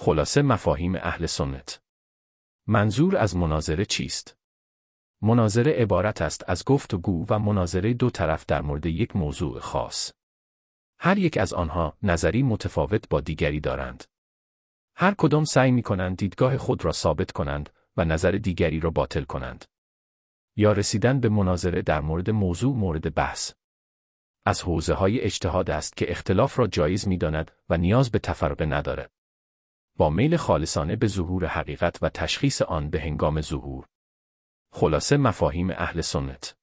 خلاصه مفاهیم اهل سنت. منظور از مناظره چیست؟ مناظره عبارت است از گفتگو و مناظره دو طرف در مورد یک موضوع خاص. هر یک از آنها نظری متفاوت با دیگری دارند. هر کدام سعی می‌کنند دیدگاه خود را ثابت کنند و نظر دیگری را باطل کنند. یا رسیدن به مناظره در مورد موضوع مورد بحث. از حوزه‌های اجتهاد است که اختلاف را جایز می‌داند و نیاز به تفرقه ندارد. با میل خالصانه به ظهور حقیقت و تشخیص آن به هنگام ظهور. خلاصه مفاهیم اهل سنت.